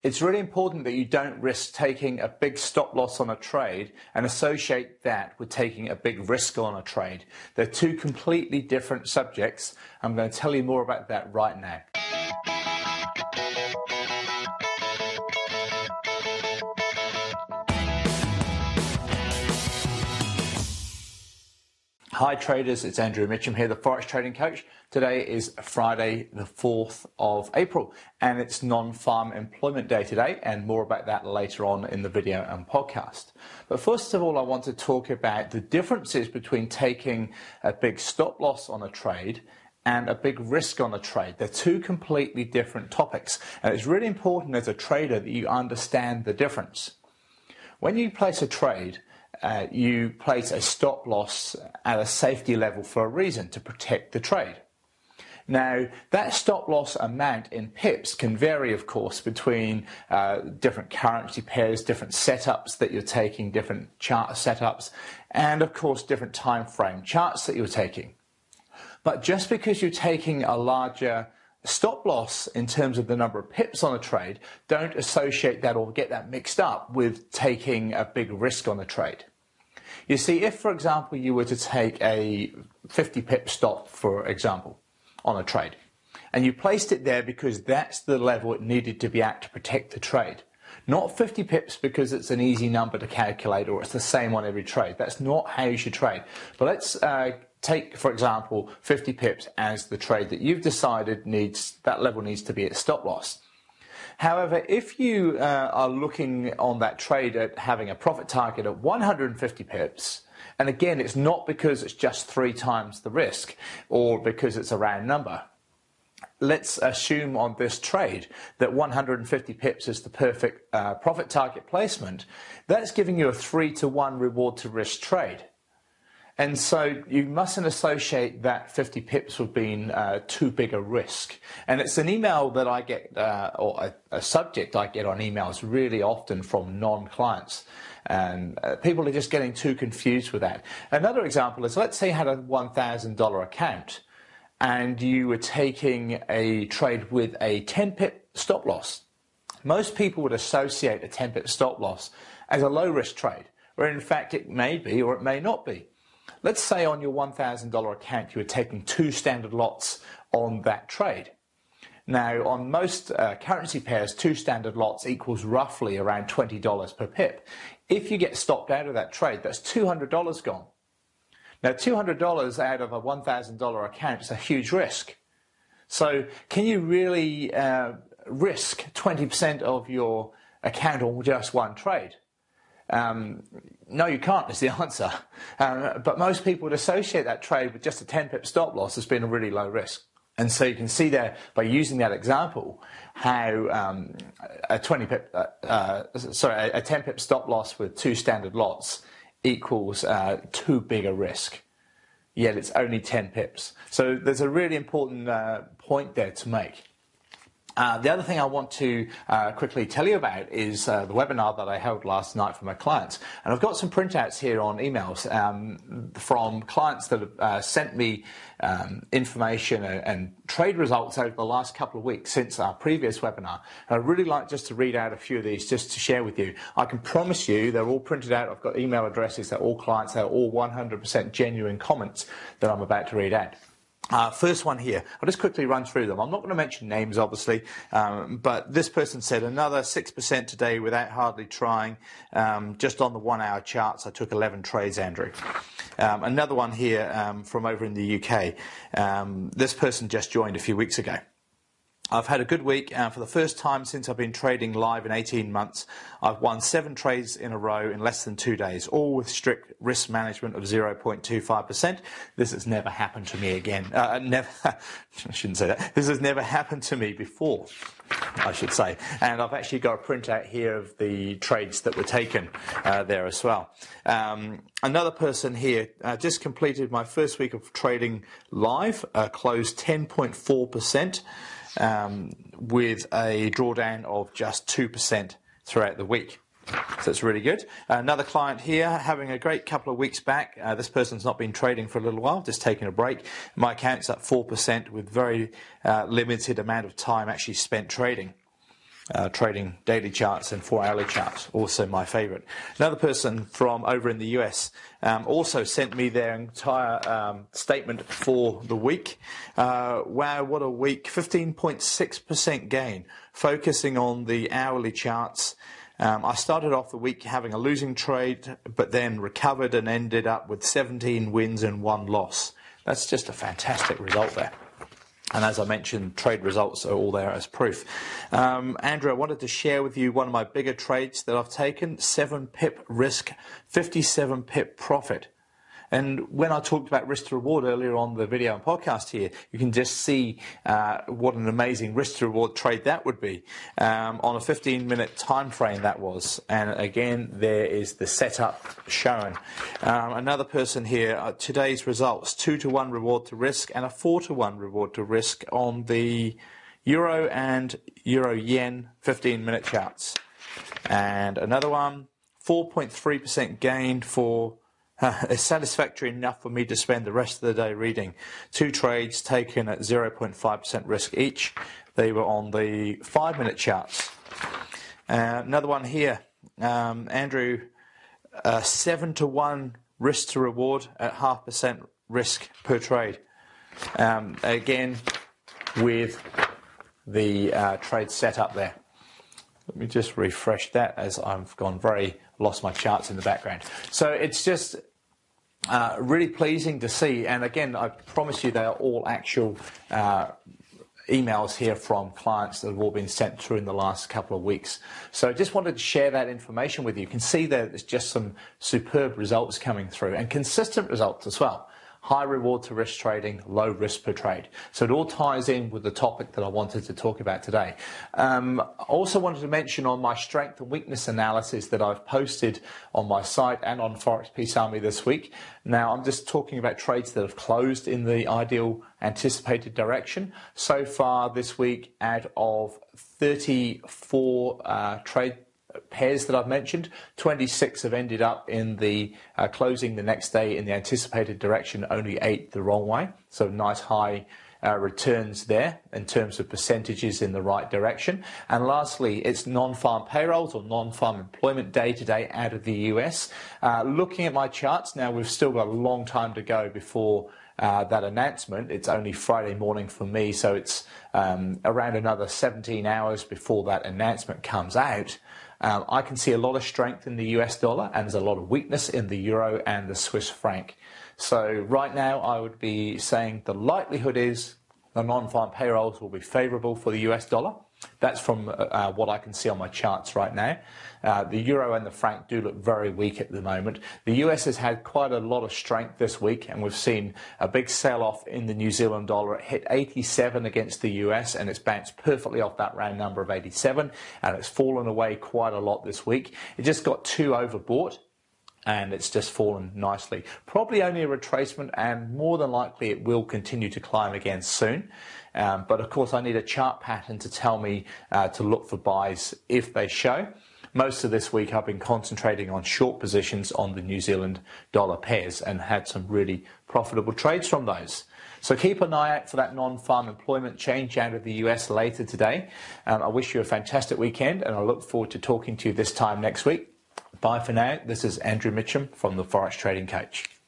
It's really important that you don't risk taking a big stop loss on a trade and associate that with taking a big risk on a trade. They're two completely different subjects. I'm going to tell you more about that right now. Hi traders, it's Andrew Mitchum here, the Forex Trading Coach. Today is Friday the 4th of April and it's non-farm employment day today, and more about that later on in the video and podcast. But first of all, I want to talk about the differences between taking a big stop loss on a trade and a big risk on a trade. They're two completely different topics, and it's really important as a trader that you understand the difference. When you place a trade, you place a stop loss at a safety level for a reason, to protect the trade. Now, that stop loss amount in pips can vary, of course, between different currency pairs, different setups that you're taking, different chart setups, and of course different time frame charts that you're taking. But just because you're taking a larger stop loss in terms of the number of pips on a trade, don't associate that or get that mixed up with taking a big risk on a trade. You see, if, for example, you were to take a 50 pip stop, for example, on a trade, and you placed it there because that's the level it needed to be at to protect the trade, not 50 pips because it's an easy number to calculate or it's the same on every trade. That's not how you should trade. But let's take, for example, 50 pips as the trade that you've decided that level needs to be at stop loss. However, if you are looking on that trade at having a profit target at 150 pips, and again, it's not because it's just 3 times the risk or because it's a round number. Let's assume on this trade that 150 pips is the perfect profit target placement. That's giving you a 3-to-1 reward to risk trade. And so you mustn't associate that 50 pips with being too big a risk. And it's an email that I get, or a subject I get on emails really often from non-clients. And people are just getting too confused with that. Another example is, let's say you had a $1,000 account and you were taking a trade with a 10 pip stop loss. Most people would associate a 10 pip stop loss as a low risk trade, where in fact it may be or it may not be. Let's say on your $1,000 account you were taking 2 standard lots on that trade. Now, on most currency pairs, 2 standard lots equals roughly around $20 per pip. If you get stopped out of that trade, that's $200 gone. Now, $200 out of a $1,000 account is a huge risk. So can you really risk 20% of your account on just one trade? No, you can't, is the answer. But most people would associate that trade with just a 10 pip stop loss as being a really low risk. And so you can see there, by using that example, how a 10 pip stop loss with 2 standard lots equals too big a risk. Yet it's only 10 pips. So there's a really important point there to make. The other thing I want to quickly tell you about is the webinar that I held last night for my clients. And I've got some printouts here on emails from clients that have sent me information and trade results over the last couple of weeks since our previous webinar. And I'd really like just to read out a few of these just to share with you. I can promise you they're all printed out. I've got email addresses. They're all clients. They're all 100% genuine comments that I'm about to read out. First one here, I'll just quickly run through them. I'm not going to mention names, obviously, but this person said another 6% today without hardly trying. Just on the 1 hour charts, I took 11 trades, Andrew. Another one here from over in the UK. This person just joined a few weeks ago. I've had a good week, and for the first time since I've been trading live in 18 months, I've won 7 trades in a row in less than 2 days, all with strict risk management of 0.25%. This has never happened to me again. I shouldn't say that. This has never happened to me before, I should say. And I've actually got a printout here of the trades that were taken there as well. Another person here, just completed my first week of trading live, closed 10.4%. With a drawdown of just 2% throughout the week. So it's really good. Another client here, having a great couple of weeks back. This person's not been trading for a little while, just taking a break. My account's up 4% with very limited amount of time actually spent trading. trading daily charts and 4-hourly charts, also my favorite. Another person from over in the US also sent me their entire statement for the week. Wow, what a week. 15.6% gain, focusing on the hourly charts. I started off the week having a losing trade, but then recovered and ended up with 17 wins and 1 loss. That's just a fantastic result there. And as I mentioned, trade results are all there as proof. Andrew, I wanted to share with you one of my bigger trades that I've taken, 7 pip risk, 57 pip profit. And when I talked about risk to reward earlier on the video and podcast here, you can just see what an amazing risk to reward trade that would be. On a 15-minute time frame that was. And again, there is the setup shown. Another person here, today's results, 2-to-1 reward to risk and a 4-to-1 reward to risk on the Euro and Euro Yen 15-minute charts. And another one, 4.3% gain for it's satisfactory enough for me to spend the rest of the day reading. 2 trades taken at 0.5% risk each. They were on the 5-minute charts. Another one here, Andrew, 7-to-1 risk to reward at 0.5% risk per trade. Again, with the trade set up there. Let me just refresh that as I've lost my charts in the background. So it's just really pleasing to see, and again, I promise you they are all actual emails here from clients that have all been sent through in the last couple of weeks. So I just wanted to share that information with you. You can see that there's just some superb results coming through, and consistent results as well. High reward to risk trading, low risk per trade. So it all ties in with the topic that I wanted to talk about today. I also wanted to mention on my strength and weakness analysis that I've posted on my site and on Forex Peace Army this week. Now, I'm just talking about trades that have closed in the ideal anticipated direction. So far this week, out of 34 trade pairs that I've mentioned, 26 have ended up in the closing the next day in the anticipated direction, only 8 the wrong way. So nice high returns there in terms of percentages in the right direction. And lastly, it's non-farm payrolls or non-farm employment day today out of the US. Looking at my charts now, we've still got a long time to go before that announcement. It's only Friday morning for me, so it's around another 17 hours before that announcement comes out. I can see a lot of strength in the US dollar and there's a lot of weakness in the euro and the Swiss franc. So right now I would be saying the likelihood is the non-farm payrolls will be favourable for the US dollar. That's from what I can see on my charts right now. The euro and the franc do look very weak at the moment. The US has had quite a lot of strength this week, and we've seen a big sell-off in the New Zealand dollar. It hit 87 against the US, and it's bounced perfectly off that round number of 87, and it's fallen away quite a lot this week. It just got too overbought, and it's just fallen nicely. Probably only a retracement, and more than likely it will continue to climb again soon. But of course I need a chart pattern to tell me to look for buys if they show. Most of this week I've been concentrating on short positions on the New Zealand dollar pairs and had some really profitable trades from those. So keep an eye out for that non-farm employment change out of the US later today. I wish you a fantastic weekend, and I look forward to talking to you this time next week. Bye for now. This is Andrew Mitchum from the Forex Trading Coach.